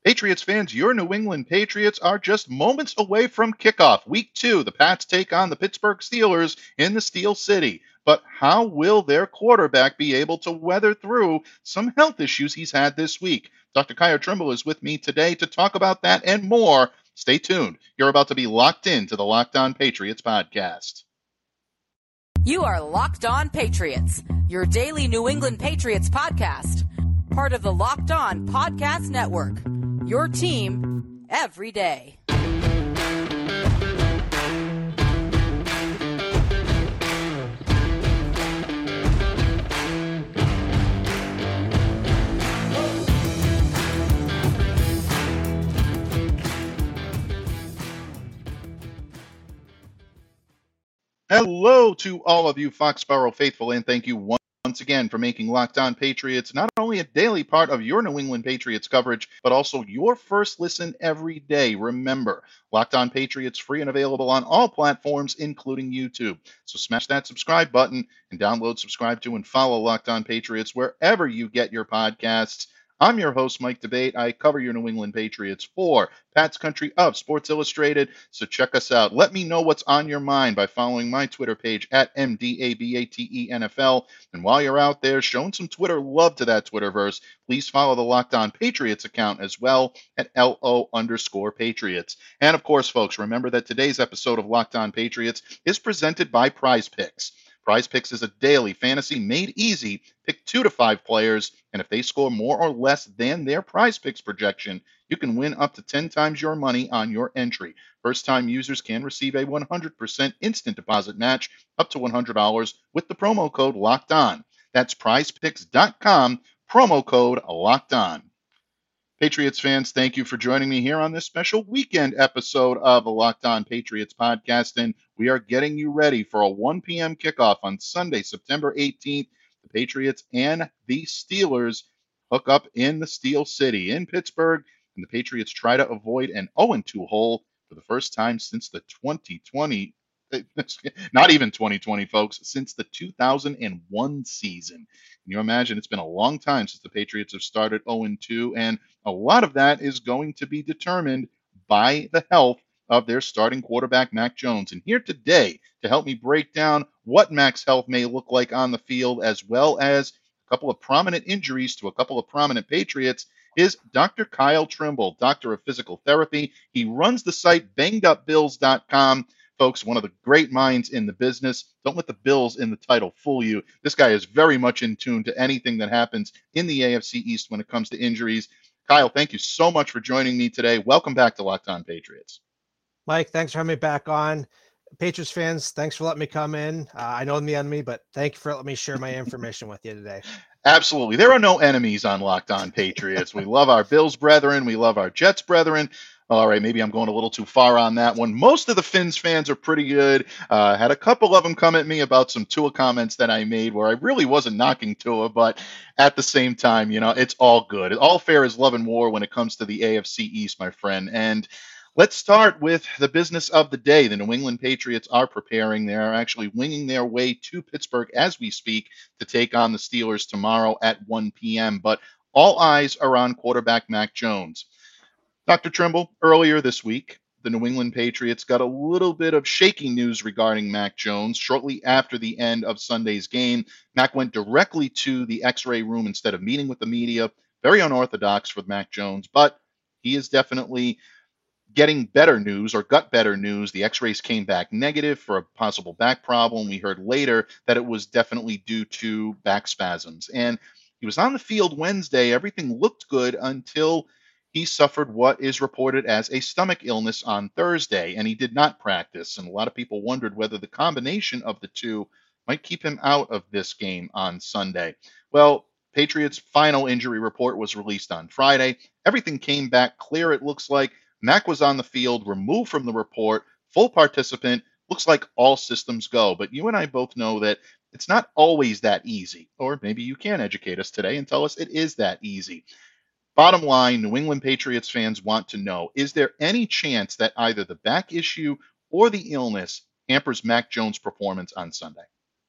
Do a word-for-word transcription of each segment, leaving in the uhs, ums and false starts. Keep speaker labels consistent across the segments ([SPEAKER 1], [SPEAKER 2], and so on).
[SPEAKER 1] Patriots fans, your New England Patriots are just moments away from kickoff. Week two, the Pats take on the Pittsburgh Steelers in the Steel City. But how will their quarterback be able to weather through some health issues he's had this week? Doctor Kyle Trimble is with me today to talk about that and more. Stay tuned. You're about to be locked into the Locked On Patriots podcast.
[SPEAKER 2] You are Locked On Patriots, your daily New England Patriots podcast. Part of the Locked On Podcast Network. Your team every day.
[SPEAKER 1] Hello to all of you Foxborough faithful, and thank you once Once again for making Locked On Patriots not only a daily part of your New England Patriots coverage, but also your first listen every day. Remember, Locked On Patriots free and available on all platforms, including YouTube. So smash that subscribe button and download, subscribe to, and follow Locked On Patriots wherever you get your podcasts. I'm your host, Mike Debate. I cover your New England Patriots for Pat's Country of Sports Illustrated, so check us out. Let me know what's on your mind by following my Twitter page at M D A B A T E N F L. And while you're out there showing some Twitter love to that Twitterverse, please follow the Locked On Patriots account as well at L O underscore Patriots. And of course, folks, remember that today's episode of Locked On Patriots is presented by Prize Picks. Prize Picks is a daily fantasy made easy. Pick two to five players, and if they score more or less than their Prize Picks projection, you can win up to ten times your money on your entry. First-time users can receive a one hundred percent instant deposit match up to one hundred dollars with the promo code LOCKEDON. That's prize picks dot com, promo code LOCKEDON. Patriots fans, thank you for joining me here on this special weekend episode of the Locked On Patriots podcast, and we are getting you ready for a one p.m. kickoff on Sunday, September eighteenth. The Patriots and the Steelers hook up in the Steel City in Pittsburgh, and the Patriots try to avoid an oh two hole for the first time since the twenty twenty, not even twenty twenty, folks, since the two thousand one season. Can you imagine? It's been a long time since the Patriots have started oh two, and a lot of that is going to be determined by the health of their starting quarterback, Mac Jones. And here today to help me break down what Mac's health may look like on the field, as well as a couple of prominent injuries to a couple of prominent Patriots, is Doctor Kyle Trimble, Doctor of Physical Therapy. He runs the site banged up bills dot com. Folks, one of the great minds in the business. Don't let the Bills in the title fool you. This guy is very much in tune to anything that happens in the A F C East when it comes to injuries. Kyle, thank you so much for joining me today. Welcome back to Locked On Patriots.
[SPEAKER 3] Mike, thanks for having me back on. Patriots fans, thanks for letting me come in. Uh, I know I'm the enemy, but thank you for letting me share my information with you today.
[SPEAKER 1] Absolutely. There are no enemies on Locked On Patriots. We love our Bills brethren. We love our Jets brethren. All right, maybe I'm going a little too far on that one. Most of the Finns fans are pretty good. Uh, had a couple of them come at me about some Tua comments that I made where I really wasn't knocking Tua, but at the same time, you know, it's all good. All fair is love and war when it comes to the A F C East, my friend. And let's start with the business of the day. The New England Patriots are preparing. They're actually winging their way to Pittsburgh as we speak to take on the Steelers tomorrow at one p.m. But all eyes are on quarterback Mac Jones. Doctor Trimble, earlier this week, the New England Patriots got a little bit of shaky news regarding Mac Jones. Shortly after the end of Sunday's game, Mac went directly to the X-ray room instead of meeting with the media. Very unorthodox for Mac Jones, but he is definitely getting better news or got better news. The X-rays came back negative for a possible back problem. We heard later that it was definitely due to back spasms. And he was on the field Wednesday. Everything looked good until he suffered what is reported as a stomach illness on Thursday, and he did not practice. And a lot of people wondered whether the combination of the two might keep him out of this game on Sunday. Well, Patriots' final injury report was released on Friday. Everything came back clear, it looks like. Mac was on the field, removed from the report, full participant. Looks like all systems go. But you and I both know that it's not always that easy. Or maybe you can educate us today and tell us it is that easy. Bottom line, New England Patriots fans want to know, is there any chance that either the back issue or the illness hampers Mac Jones' performance on Sunday?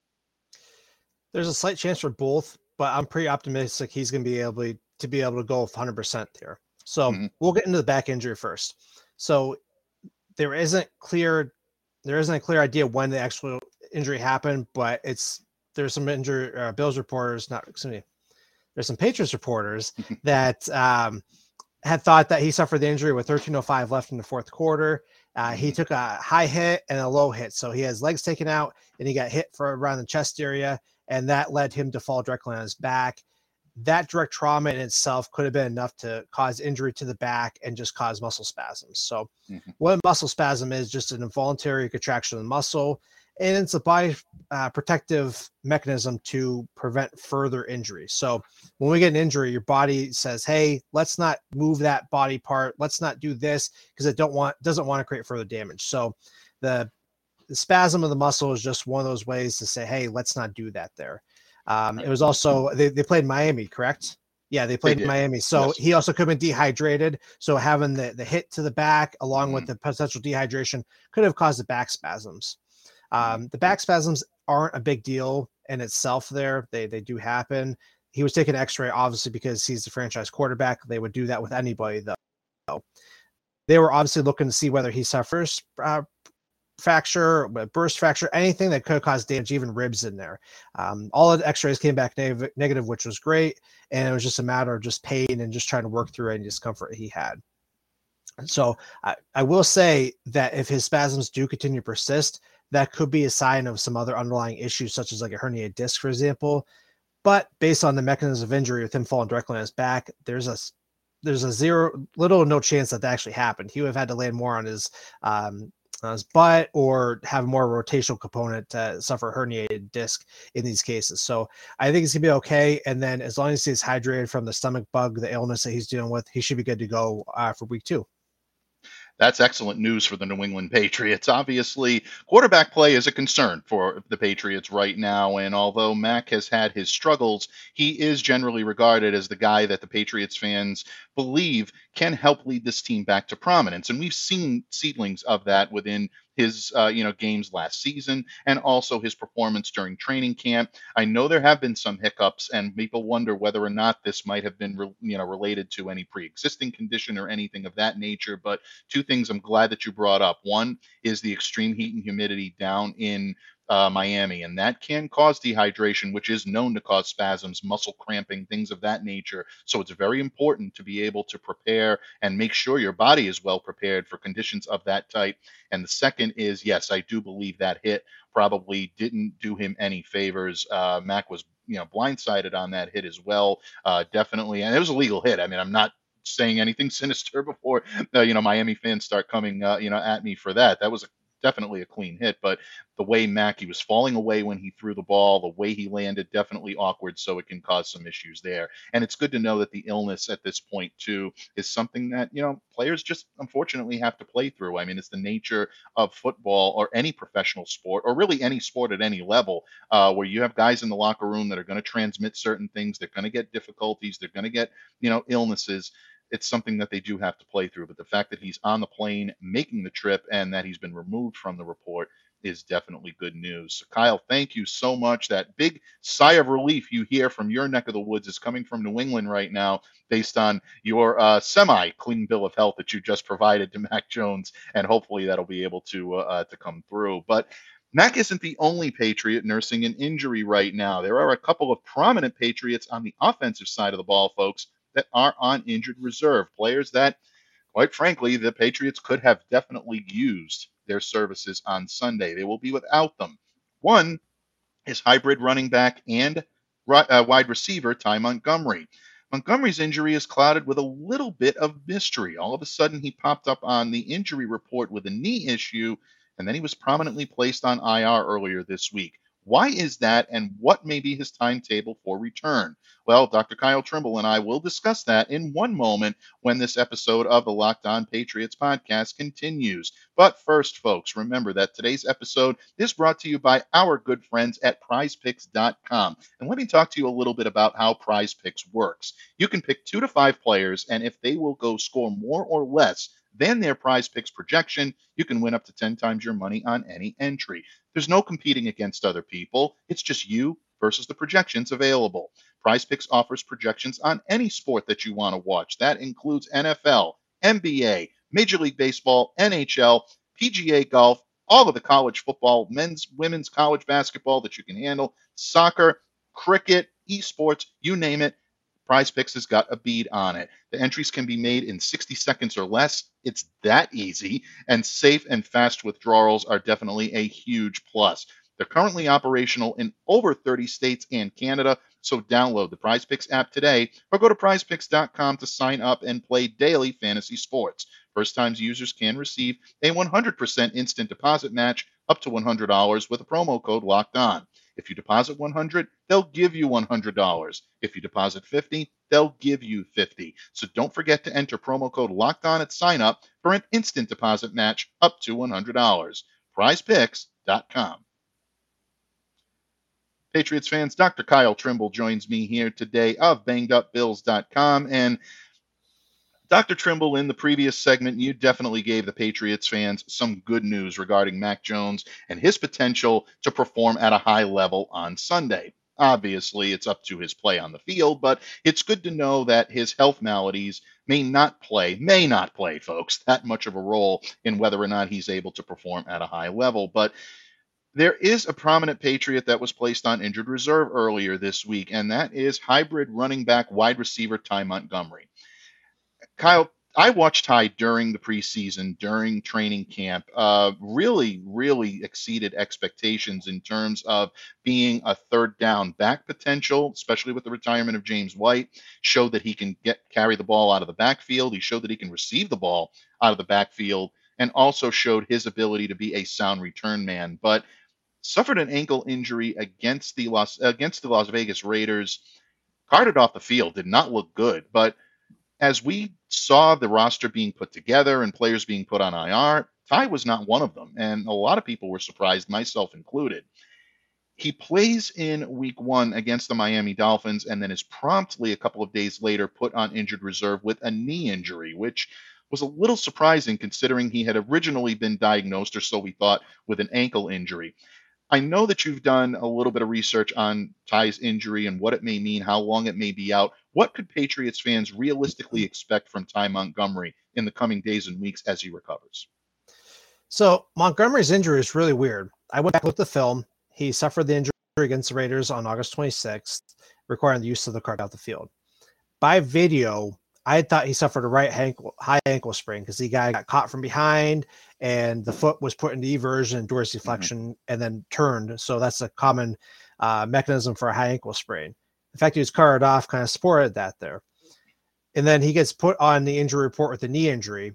[SPEAKER 3] There's a slight chance for both, but I'm pretty optimistic he's going to be able to be able to go one hundred percent here. So
[SPEAKER 1] Mhm.
[SPEAKER 3] we'll get into the back injury first. So there isn't clear, there isn't a clear idea when the actual injury happened, but it's there's some injury uh, Bills reporters, not excuse me, there's some Patriots reporters that um, had thought that he suffered the injury with thirteen oh five left in the fourth quarter. Uh, he
[SPEAKER 1] Mhm.
[SPEAKER 3] took a high hit and a low hit. So he has legs taken out and he got hit for around the chest area. And that led him to fall directly on his back. That direct trauma in itself could have been enough to cause injury to the back and just cause muscle spasms. So
[SPEAKER 1] Mhm.
[SPEAKER 3] what a muscle spasm is just an involuntary contraction of the muscle. And it's a body uh, protective mechanism to prevent further injury. So when we get an injury, your body says, hey, let's not move that body part. Let's not do this because it don't want doesn't want to create further damage. So the, the spasm of the muscle is just one of those ways to say, hey, let's not do that there. Um,
[SPEAKER 1] Right.
[SPEAKER 3] it was also, they, they played Miami, correct? Yeah, they
[SPEAKER 1] They
[SPEAKER 3] played
[SPEAKER 1] did.
[SPEAKER 3] Miami. So
[SPEAKER 1] Yes.
[SPEAKER 3] he also could have been dehydrated. So having the, the hit to the back along
[SPEAKER 1] Mhm.
[SPEAKER 3] with the potential dehydration could have caused the back spasms.
[SPEAKER 1] Mhm.
[SPEAKER 3] Um, the back spasms aren't a big deal in itself there. They they do happen. He was taking x-ray, obviously, because he's the franchise quarterback. They would do that with anybody, though. They were obviously looking to see whether he suffers uh, fracture, burst fracture, anything that could cause damage, even ribs in there. Um, all of the x-rays came back neg- negative, which was great. And it was just a matter of just pain and just trying to work through any discomfort he had. So I, I will say that if his spasms do continue to persist, that could be a sign of some other underlying issues, such as like a herniated disc, for example. But based on the mechanism of injury with him falling directly on his back, there's a there's a zero, little or no chance that that actually happened. He would have had to land more on his um, on his butt or have more rotational component to suffer herniated disc in these cases. So I think he's gonna be okay. And then as long as he's hydrated from the stomach bug, the illness that he's dealing with, he should be good to go uh, for week two.
[SPEAKER 1] That's excellent news for the New England Patriots. Obviously, quarterback play is a concern for the Patriots right now. And although Mac has had his struggles, he is generally regarded as the guy that the Patriots fans believe can help lead this team back to prominence. And we've seen seedlings of that within his uh, you know games last season and also his performance during training camp. I know there have been some hiccups, and people wonder whether or not this might have been re- you know related to any pre-existing condition or anything of that nature. But two things I'm glad that you brought up. One is the extreme heat and humidity down in uh, Miami, and that can cause dehydration, which is known to cause spasms, muscle cramping, things of that nature. So it's very important to be able to prepare and make sure your body is well prepared for conditions of that type. And the second is, yes, I do believe that hit probably didn't do him any favors. Uh, Mac was, you know, blindsided on that hit as well, uh, definitely, and it was a legal hit. I mean, I'm not saying anything sinister before uh, you know Miami fans start coming uh, you know at me for that. That was a, definitely a clean hit, but the way Mac he was falling away when he threw the ball, the way he landed, definitely awkward. So it can cause some issues there. And it's good to know that the illness at this point too is something that you know players just unfortunately have to play through. I mean, it's the nature of football or any professional sport or really any sport at any level uh, where you have guys in the locker room that are going to transmit certain things. They're going to get difficulties. They're going to get you know illnesses. It's something that they do have to play through. But the fact that he's on the plane making the trip and that he's been removed from the report is definitely good news. So Kyle, thank you so much. That big sigh of relief you hear from your neck of the woods is coming from New England right now, based on your uh, semi-clean bill of health that you just provided to Mac Jones, and hopefully that'll be able to uh, uh, to come through. But Mac isn't the only Patriot nursing an injury right now. There are a couple of prominent Patriots on the offensive side of the ball, folks, that are on injured reserve, players that, quite frankly, the Patriots could have definitely used their services on Sunday. They will be without them. One is hybrid running back and uh, wide receiver Ty Montgomery. Montgomery's injury is clouded with a little bit of mystery. All of a sudden, he popped up on the injury report with a knee issue, and then he was prominently placed on I R earlier this week. Why is that, and what may be his timetable for return? Well, Doctor Kyle Trimble and I will discuss that in one moment when this episode of the Locked On Patriots podcast continues. But first, folks, remember that today's episode is brought to you by our good friends at prize picks dot com. And let me talk to you a little bit about how PrizePicks works. You can pick two to five players, and if they will go score more or less than their PrizePicks projection, you can win up to ten times your money on any entry. There's no competing against other people. It's just you versus the projections available. PrizePicks offers projections on any sport that you want to watch. That includes N F L, N B A, Major League Baseball, N H L, P G A golf, all of the college football, men's, women's college basketball that you can handle, soccer, cricket, esports, you name it. PrizePicks has got a bead on it. The entries can be made in sixty seconds or less. It's that easy, and safe and fast withdrawals are definitely a huge plus. They're currently operational in over thirty states and Canada, so download the PrizePicks app today or go to prize picks dot com to sign up and play daily fantasy sports. First-time users can receive a one hundred percent instant deposit match up to one hundred dollars with a promo code locked on. If you deposit one hundred dollars, they'll give you one hundred dollars. If you deposit fifty dollars, they'll give you fifty dollars. So don't forget to enter promo code locked on at sign up for an instant deposit match up to one hundred dollars. prize picks dot com. Patriots fans, Doctor Kyle Trimble joins me here today of banged up bills dot com. And Doctor Trimble, in the previous segment, you definitely gave the Patriots fans some good news regarding Mac Jones and his potential to perform at a high level on Sunday. Obviously, it's up to his play on the field, but it's good to know that his health maladies may not play, may not play, folks, that much of a role in whether or not he's able to perform at a high level. But there is a prominent Patriot that was placed on injured reserve earlier this week, and that is hybrid running back wide receiver Ty Montgomery. Kyle, I watched Ty during the preseason, during training camp, uh, really, really exceeded expectations in terms of being a third down back potential, especially with the retirement of James White. Showed that he can get carry the ball out of the backfield. He showed that he can receive the ball out of the backfield, and also showed his ability to be a sound return man. But suffered an ankle injury against the Las against the Las Vegas Raiders. Carted off the field, did not look good, but as we saw the roster being put together and players being put on I R, Ty was not one of them, and a lot of people were surprised, myself included. He plays in week one against the Miami Dolphins and then is promptly a couple of days later put on injured reserve with a knee injury, which was a little surprising considering he had originally been diagnosed, or so we thought, with an ankle injury. I know that you've done a little bit of research on Ty's injury and what it may mean, how long it may be out. What could Patriots fans realistically expect from Ty Montgomery in the coming days and weeks as he recovers?
[SPEAKER 3] So Montgomery's injury is really weird. I went back and looked at the film. He suffered the injury against the Raiders on August twenty-sixth, requiring the use of the cart out the field. By video, I thought he suffered a right ankle, high ankle sprain because he got, got caught from behind and the foot was put into eversion and dorsiflexion mm-hmm. and then turned. So that's a common uh, mechanism for a high ankle sprain. In fact, he was carted off, kind of supported that there. And then he gets put on the injury report with a knee injury.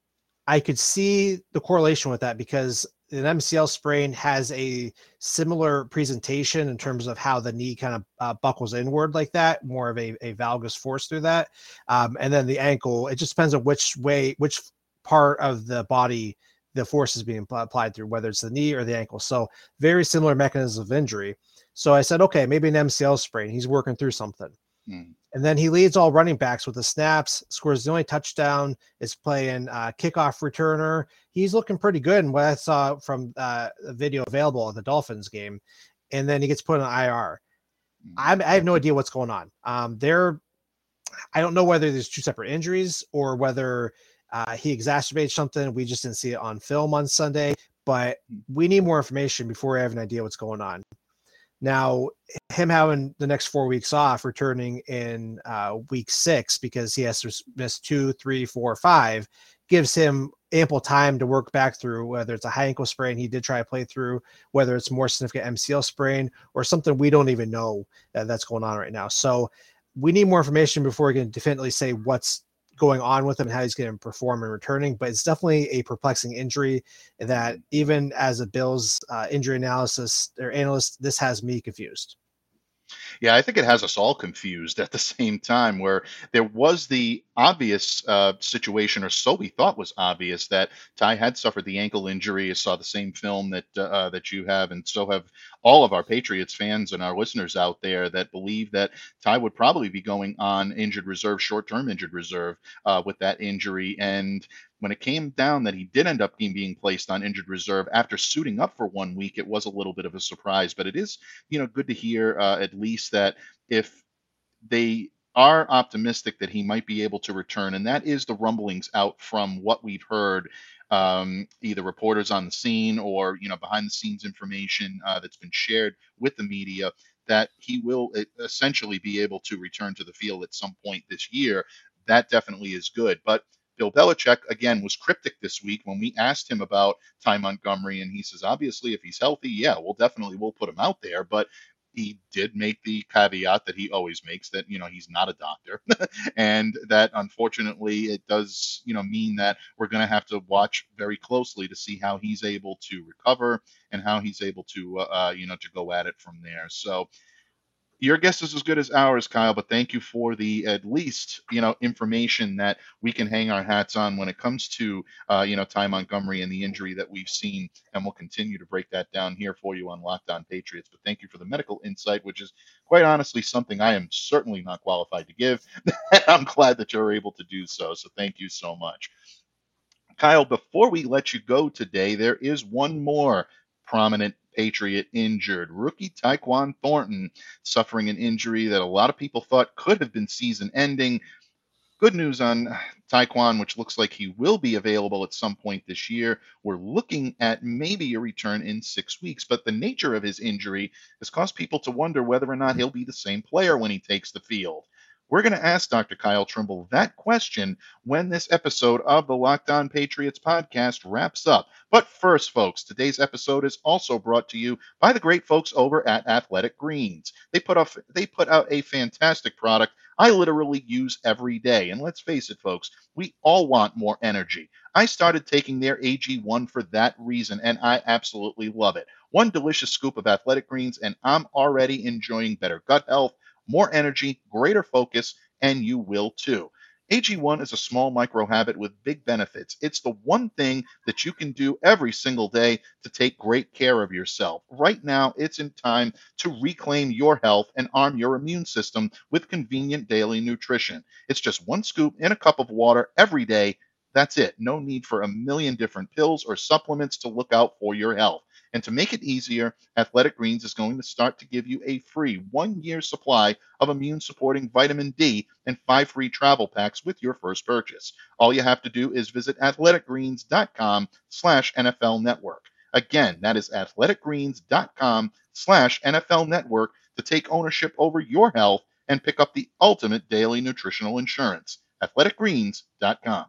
[SPEAKER 3] I could see the correlation with that because an M C L sprain has a similar presentation in terms of how the knee kind of uh, buckles inward like that, more of a, a valgus force through that. Um, and then the ankle, it just depends on which way, which part of the body the force is being applied through, whether it's the knee or the ankle. So very similar mechanisms of injury. So I said, okay, maybe an M C L sprain. He's working through something. Hmm. And then he leads all running backs with the snaps, scores the only touchdown, is playing uh, kickoff returner. He's looking pretty good in what I saw from uh, the video available at the Dolphins game. And then he gets put on I R. I'm, I have no idea what's going on. Um, there, I don't know whether there's two separate injuries or whether uh, he exacerbates something. We just didn't see it on film on Sunday, but we need more information before we have an idea what's going on. Now, him having the next four weeks off, returning in uh, week six because he has to miss two, three, four, five, gives him ample time to work back through whether it's a high ankle sprain he did try to play through, whether it's more significant M C L sprain or something we don't even know that that's going on right now. So we need more information before we can definitely say what's going on with him and how he's going to perform and returning. But it's definitely a perplexing injury that even as a Bills uh, injury analysis or analyst, this has me confused.
[SPEAKER 1] Yeah, I think it has us all confused at the same time, where there was the obvious uh, situation, or so we thought was obvious, that Ty had suffered the ankle injury. I saw the same film that uh, that you have, and so have all of our Patriots fans and our listeners out there that believe that Ty would probably be going on injured reserve, short-term injured reserve uh, with that injury. And when it came down that he did end up being placed on injured reserve after suiting up for one week, it was a little bit of a surprise. But it is, you know, good to hear uh, at least that if they are optimistic that he might be able to return, and that is the rumblings out from what we've heard, um, either reporters on the scene or you know behind the scenes information uh, that's been shared with the media, that he will essentially be able to return to the field at some point this year. That definitely is good. But Bill Belichick, again, was cryptic this week when we asked him about Ty Montgomery, and he says, obviously, if he's healthy, yeah, we'll definitely we'll put him out there. But he did make the caveat that he always makes, that, you know, he's not a doctor and that unfortunately it does, you know, mean that we're going to have to watch very closely to see how he's able to recover and how he's able to, uh, you know, to go at it from there. So your guess is as good as ours, Kyle, but thank you for the at least, you know, information that we can hang our hats on when it comes to, uh, you know, Ty Montgomery and the injury that we've seen. And we'll continue to break that down here for you on Locked On Patriots. But thank you for the medical insight, which is quite honestly something I am certainly not qualified to give. I'm glad that you're able to do so. So thank you so much. Kyle, before we let you go today, there is one more prominent Patriot injured. Rookie Tyquan Thornton suffering an injury that a lot of people thought could have been season ending. Good news on Tyquan, which looks like he will be available at some point this year. We're looking at maybe a return in six weeks, but the nature of his injury has caused people to wonder whether or not he'll be the same player when he takes the field. We're going to ask Doctor Kyle Trimble that question when this episode of the Locked On Patriots podcast wraps up. But first, folks, today's episode is also brought to you by the great folks over at Athletic Greens. They put off, they put out a fantastic product I literally use every day. And let's face it, folks, we all want more energy. I started taking their A G one for that reason, and I absolutely love it. One delicious scoop of Athletic Greens, and I'm already enjoying better gut health, more energy, greater focus, and you will too. A G one is a small micro habit with big benefits. It's the one thing that you can do every single day to take great care of yourself. Right now, it's in time to reclaim your health and arm your immune system with convenient daily nutrition. It's just one scoop in a cup of water every day. That's it. No need for a million different pills or supplements to look out for your health. And to make it easier, Athletic Greens is going to start to give you a free one-year supply of immune-supporting vitamin D and five free travel packs with your first purchase. All you have to do is visit athleticgreens.com slash NFL Network. Again, that is athleticgreens.com slash NFL Network to take ownership over your health and pick up the ultimate daily nutritional insurance. athletic greens dot com.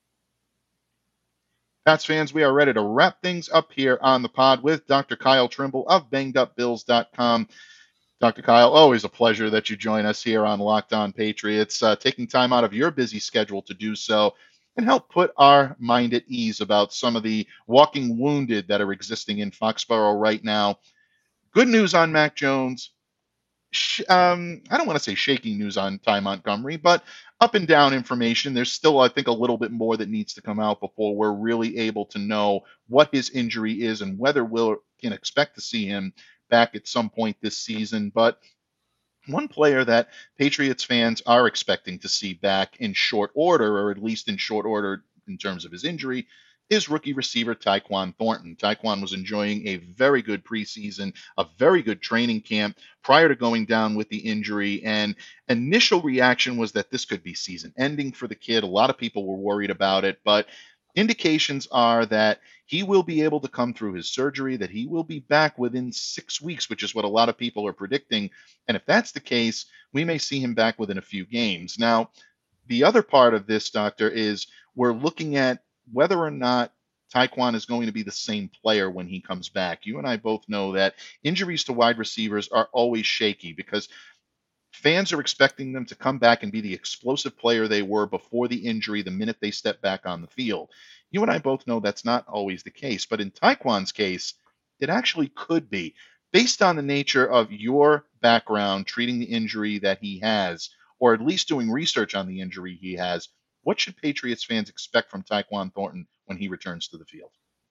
[SPEAKER 1] Pats fans, we are ready to wrap things up here on the pod with Doctor Kyle Trimble of banged up bills dot com. Doctor Kyle, always a pleasure that you join us here on Locked On Patriots, uh, taking time out of your busy schedule to do so and help put our mind at ease about some of the walking wounded that are existing in Foxborough right now. Good news on Mac Jones. Um, I don't want to say shaky news on Ty Montgomery, but up and down information. There's still, I think, a little bit more that needs to come out before we're really able to know what his injury is and whether we'll can expect to see him back at some point this season. But one player that Patriots fans are expecting to see back in short order, or at least in short order in terms of his injury, is rookie receiver Tyquan Thornton. Tyquan was enjoying a very good preseason, a very good training camp prior to going down with the injury. And initial reaction was that this could be season ending for the kid. A lot of people were worried about it, but indications are that he will be able to come through his surgery, that he will be back within six weeks, which is what a lot of people are predicting. And if that's the case, we may see him back within a few games. Now, the other part of this, Doctor, is we're looking at whether or not Tyquan is going to be the same player when he comes back. You and I both know that injuries to wide receivers are always shaky because fans are expecting them to come back and be the explosive player they were before the injury the minute they step back on the field. You and I both know that's not always the case, but in Tyquan's case, it actually could be. Based on the nature of your background treating the injury that he has, or at least doing research on the injury he has, what should Patriots fans expect from Tyquan Thornton when he returns to the field?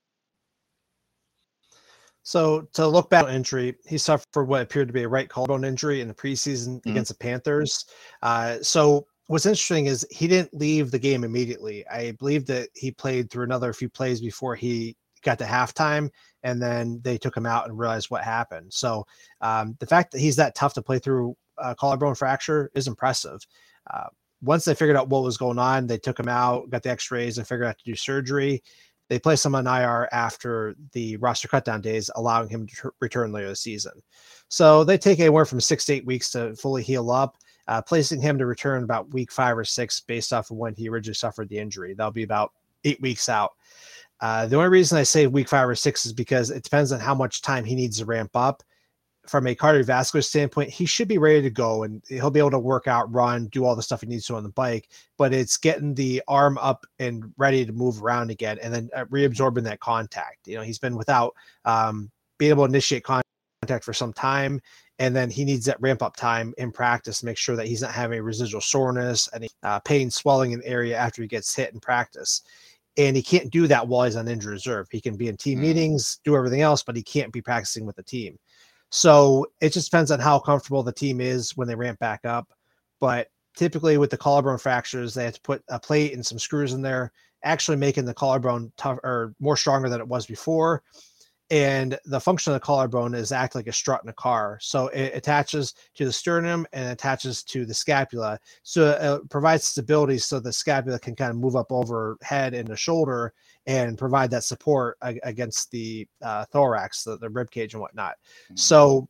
[SPEAKER 3] So to look back on injury, he suffered what appeared to be a right collarbone injury in the preseason mm-hmm. against the Panthers. Uh, so what's interesting is he didn't leave the game immediately. I believe that he played through another few plays before he got to halftime, and then they took him out and realized what happened. So um, the fact that he's that tough to play through uh, collarbone fracture is impressive. Uh, once they figured out what was going on, they took him out, got the x-rays, and figured out to do surgery. They placed him on I R after the roster cutdown days, allowing him to t- return later this season. So they take anywhere from six to eight weeks to fully heal up, uh, placing him to return about week five or six based off of when he originally suffered the injury. That'll be about eight weeks out. Uh, the only reason I say week five or six is because it depends on how much time he needs to ramp up. From a cardiovascular standpoint, he should be ready to go and he'll be able to work out, run, do all the stuff he needs to on the bike, but it's getting the arm up and ready to move around again and then reabsorbing that contact. You know, he's been without um, being able to initiate contact for some time, and then he needs that ramp up time in practice to make sure that he's not having residual soreness and uh, pain, swelling in the area after he gets hit in practice. And he can't do that while he's on injured reserve. He can be in team mm. meetings, do everything else, but he can't be practicing with the team. So it just depends on how comfortable the team is when they ramp back up. But typically with the collarbone fractures, they have to put a plate and some screws in there, actually making the collarbone tough or more stronger than it was before. And the function of the collarbone is act like a strut in a car. So it attaches to the sternum and attaches to the scapula. So it provides stability so the scapula can kind of move up overhead and the shoulder and provide that support against the uh, thorax, the, the rib cage and whatnot. Mm-hmm. So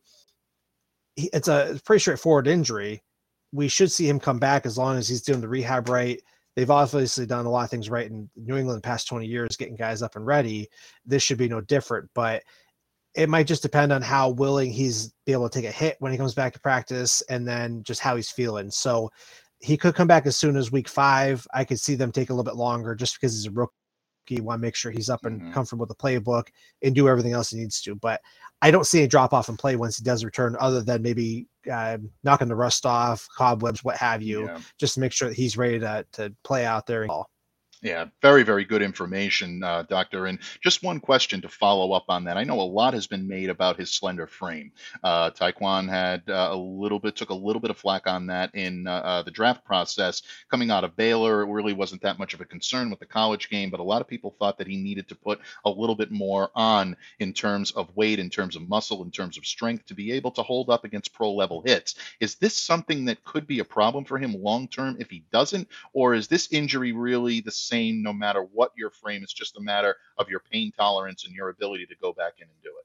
[SPEAKER 3] it's a it's pretty straightforward injury. We should see him come back as long as he's doing the rehab right. They've obviously done a lot of things right in New England the past twenty years, getting guys up and ready. This should be no different, but it might just depend on how willing he's be able to take a hit when he comes back to practice and then just how he's feeling. So he could come back as soon as week five. I could see them take a little bit longer just because he's a rookie. You want to make sure he's up and mm-hmm. comfortable with the playbook and do everything else he needs to. But I don't see a drop off in play once he does return, other than maybe uh, knocking the rust off, cobwebs, what have you, yeah. just to make sure that he's ready to to play out there.
[SPEAKER 1] Yeah, very, very good information, uh, Doctor. And just one question to follow up on that. I know a lot has been made about his slender frame. Uh, Taekwon had uh, a little bit, took a little bit of flack on that in uh, uh, the draft process. Coming out of Baylor, it really wasn't that much of a concern with the college game, but a lot of people thought that he needed to put a little bit more on in terms of weight, in terms of muscle, in terms of strength to be able to hold up against pro-level hits. Is this something that could be a problem for him long-term if he doesn't, or is this injury really the same no matter what your frame? It's just a matter of your pain tolerance and your ability to go back in and do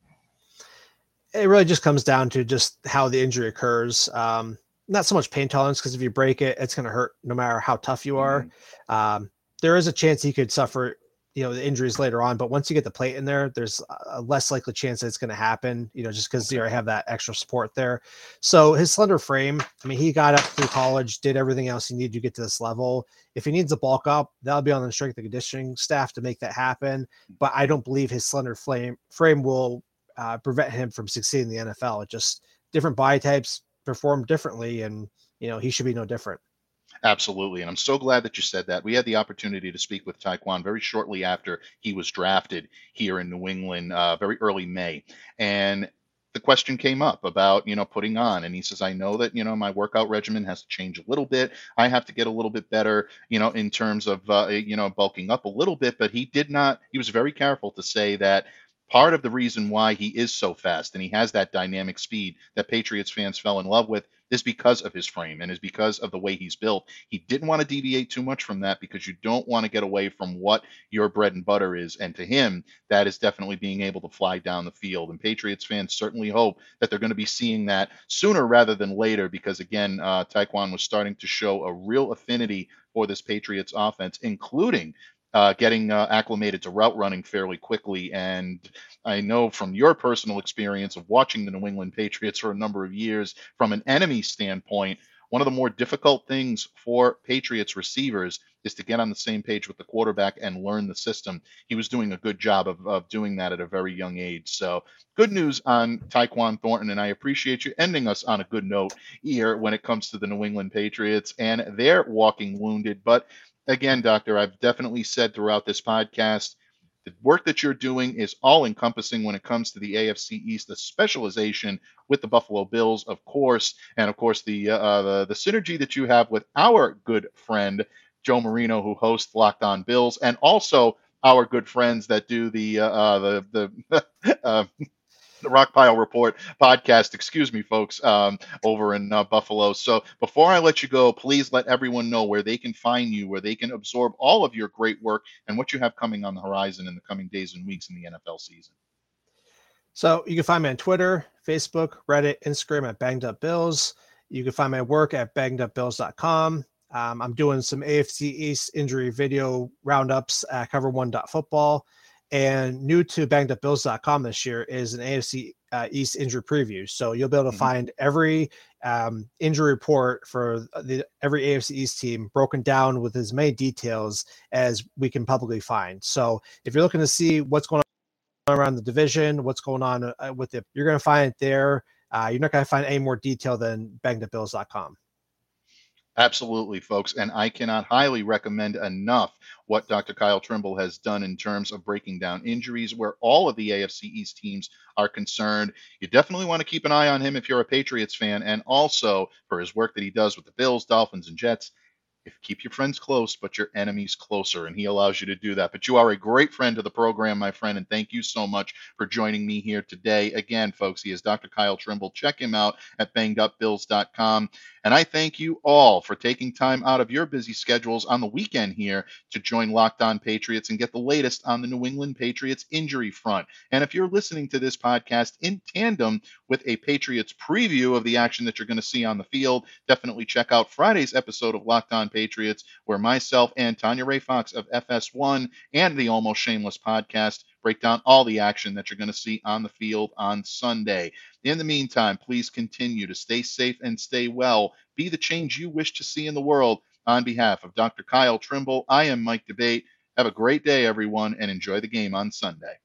[SPEAKER 1] it?
[SPEAKER 3] It really just comes down to just how the injury occurs. Um, not so much pain tolerance, because if you break it, it's going to hurt no matter how tough you are. Mm-hmm. Um, there is a chance he could suffer, you know, the injuries later on, but once you get the plate in there, there's a less likely chance that it's going to happen, you know, just because you already have that extra support there. So his slender frame, I mean, he got up through college, did everything else he needed to get to this level. If he needs to bulk up, that'll be on the strength and conditioning staff to make that happen. But I don't believe his slender frame frame will uh, prevent him from succeeding in the N F L. It just different body types perform differently, and, you know, he should be no different.
[SPEAKER 1] Absolutely. And I'm so glad that you said that. We had the opportunity to speak with Taekwon very shortly after he was drafted here in New England, uh, very early May. And the question came up about, you know, putting on. And he says, I know that, you know, my workout regimen has to change a little bit. I have to get a little bit better, you know, in terms of, uh, you know, bulking up a little bit. But he did not, he was very careful to say that part of the reason why he is so fast and he has that dynamic speed that Patriots fans fell in love with is because of his frame and is because of the way he's built. He didn't want to deviate too much from that because you don't want to get away from what your bread and butter is. And to him, that is definitely being able to fly down the field. And Patriots fans certainly hope that they're going to be seeing that sooner rather than later because, again, uh, Taekwon was starting to show a real affinity for this Patriots offense, including Uh, getting uh, acclimated to route running fairly quickly. And I know from your personal experience of watching the New England Patriots for a number of years, from an enemy standpoint, one of the more difficult things for Patriots receivers is to get on the same page with the quarterback and learn the system. He was doing a good job of, of doing that at a very young age. So good news on Tyquan Thornton, and I appreciate you ending us on a good note here when it comes to the New England Patriots and their walking wounded. But again, Doctor, I've definitely said throughout this podcast, the work that you're doing is all encompassing when it comes to the A F C East, the specialization with the Buffalo Bills, of course, and of course the uh, the, the synergy that you have with our good friend Joe Marino, who hosts Locked On Bills, and also our good friends that do the uh, uh, the the uh, the Rock Pile Report podcast, excuse me, folks, um, over in uh, Buffalo. So before I let you go, please let everyone know where they can find you, where they can absorb all of your great work and what you have coming on the horizon in the coming days and weeks in the N F L season.
[SPEAKER 3] So you can find me on Twitter, Facebook, Reddit, Instagram at Banged Up Bills. You can find my work at banged up bills dot com. Um, I'm doing some A F C East injury video roundups at cover one dot football. And new to banged up bills dot com this year is an A F C uh, East injury preview. So you'll be able to mm-hmm. find every um, injury report for the, every A F C East team broken down with as many details as we can publicly find. So if you're looking to see what's going on around the division, what's going on uh, with it, you're going to find it there. Uh, you're not going to find any more detail than banged up bills dot com.
[SPEAKER 1] Absolutely, folks. And I cannot highly recommend enough what Doctor Kyle Trimble has done in terms of breaking down injuries where all of the A F C East teams are concerned. You definitely want to keep an eye on him if you're a Patriots fan, and also for his work that he does with the Bills, Dolphins, and Jets. If keep your friends close, but your enemies closer, and he allows you to do that. But you are a great friend to the program, my friend, and thank you so much for joining me here today. Again, folks, he is Doctor Kyle Trimble. Check him out at banged up bills dot com. And I thank you all for taking time out of your busy schedules on the weekend here to join Locked On Patriots and get the latest on the New England Patriots injury front. And if you're listening to this podcast in tandem with a Patriots preview of the action that you're going to see on the field, definitely check out Friday's episode of Locked On Patriots, where myself and Tanya Ray Fox of F S one and the Almost Shameless podcast break down all the action that you're going to see on the field on Sunday. In the meantime, please continue to stay safe and stay well. Be the change you wish to see in the world. On behalf of Doctor Kyle Trimble, I am Mike Debate. Have a great day, everyone, and enjoy the game on Sunday.